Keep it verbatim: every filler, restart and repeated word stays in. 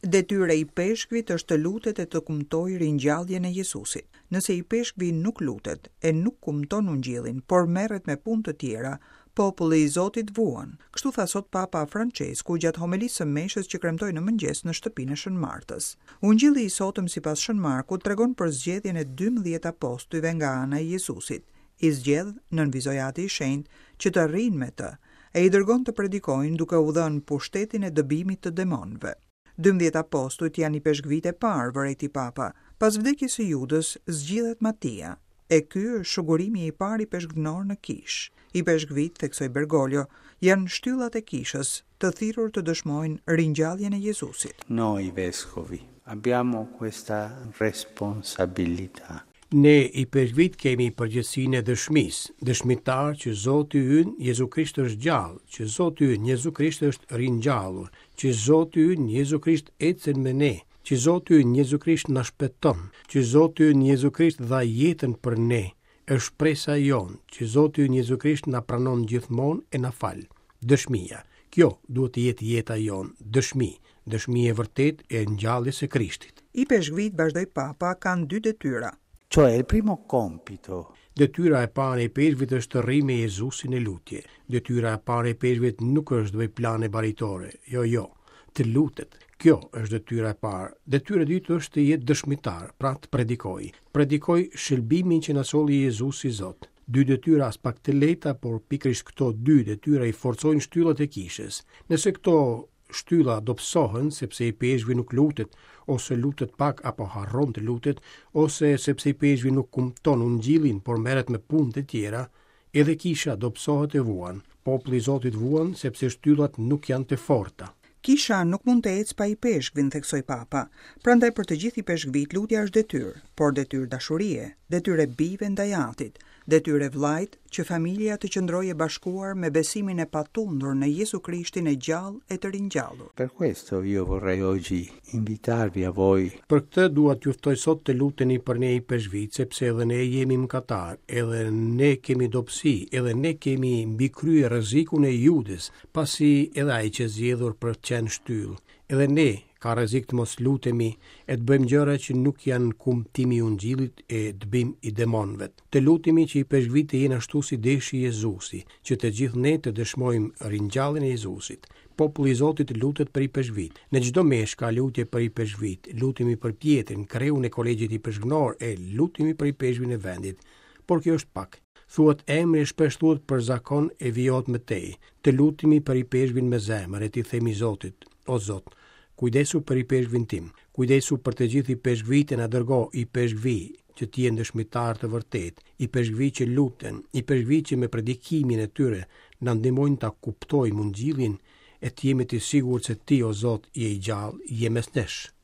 Detyra i peshkvit është të lutet e të kumtojë ringjalljen e Jezusit. Nëse i peshkvi nuk lutet e nuk kumton ungjillin, por merret me punë të tjera, populli i Zotit vuan. Kështu tha sot Papa Francesku gjatë homilisë së meshës që kremtoi në mëngjes në shtëpinë e Shën Martës. Ungjilli i sotëm sipas Shën Markut tregon për zgjedhjen e dymbëdhjetë apostujve nga ana e Jezusit. I zgjedh nën vizojati i shenjtë që të rrinë me të e i dërgon të predikojnë duke u dhënë pushtetin e dëbimit të demonëve. dymbëdhjetë apostujt janë i peshkvit e parë, vërejti Papa. Pas vdekjes së Judës zgjidhet Matia, e ky është shugurimi i parë i peshkvnor në kish. I peshkvit, theksoi Bergoglio, janë shtyllat e kishës, të thirrur të dëshmojnë ringjalljen e Jezusit. Noi vescovi abbiamo questa responsabilità. Ne i peshkvit kemi përgjegjësinë e dëshmisë, dëshmitar që Zoti ynë Jezu Krisht është gjallë, që Zoti ynë Jezu Krisht është ringjallur, që Zoti ynë Jezu Krisht ecën me ne, që Zoti ynë Jezu Krisht na shpëton, që Zoti ynë Jezu Krisht dha jetën për ne, është shpresa jonë, që Zoti ynë Jezu Krisht na pranon gjithmonë e na fal. Dëshmia. Kjo duhet të jetë jeta jonë, dëshmi, dëshmi e vërtet e ngjalljes së Krishtit. I peshkvit, vazhdoi Papa, kanë dy detyra. Cioè il primo compito. Detyra e parë e peshkvit është të rrijë me Jezusin e lutje. Detyra e parë e peshkvit nuk është të bëjë plane baritore, jo jo, të lutet. Kjo është detyra e parë. Detyra e dytë është të jetë dëshmitar, pra të predikoj. Predikoj shëlbimin që na solli Jezusi Zot. Dy detyra as pak të lehta, por pikërisht këto dy detyra i forcojnë shtyllat e kishës. Nëse këto shtylla dobësohen sepse i peshkvi nuk lutet, ose lutet pak apo harron të lutet, ose sepse i peshkvi nuk kumton ungjillin por merret me punë të tjera, edhe kisha dobësohet e vuan. Populli i Zotit vuan sepse shtyllat nuk janë të forta. Kisha nuk mund të ecë pa i peshkvin, theksoi Papa. Prandaj për të gjithë i peshkvit lutja është detyrë, por detyrë dashurie, detyrë e bijve ndaj atit, detyrë e vllajt që familja të qëndrojë e bashkuar me besimin e patundur në Jesu Krishtin e gjallë e të ringjallur. Per questo io vorrei oggi invitarvi a voi. Për këtë dua t'ju ftoj sot të luteni për ne i peshkvit, sepse edhe ne jemi mëkatar, edhe ne kemi dobësi, edhe ne kemi mbi krye rrezikun e Judes, pasi edhe ai që zgjedhur për të qenë shtyll. Edhe ne ka rrezik të mos lutemi e të bëjmë gjëra që nuk janë kumtimi i ungjillit e dëbim i demonëve. Të lutemi që i peshkvit të jenë ashtu si deshi Jezusi, që të gjithë ne të dëshmojmë ringjalljen e Jezusit. Populli i Zotit lutet për i peshkvit. Në çdo mesh ka lutje për i peshkvit. Lutemi për Pjetrin, kreun e kolegjit i peshknor, e lutemi për i peshkvin e vendit. Por kjo është pak. Thuhet emri shpesh thuhet për zakon e vijot me tej. Të lutemi për i peshkvin me zemër e t'i themi Zotit, o Zot, kujdesu për i peshkvin tim, kujdesu për të gjithë i peshkvit e na dërgo i peshkvi që t'jenë dëshmitar të vërtet, i peshkvi që luten, i peshkvi që me predikimin e tyre na ndihmojnë ta kuptojmë ungjillin e të jemi të sigurt se ti o Zot je i gjallë, je mes nesh.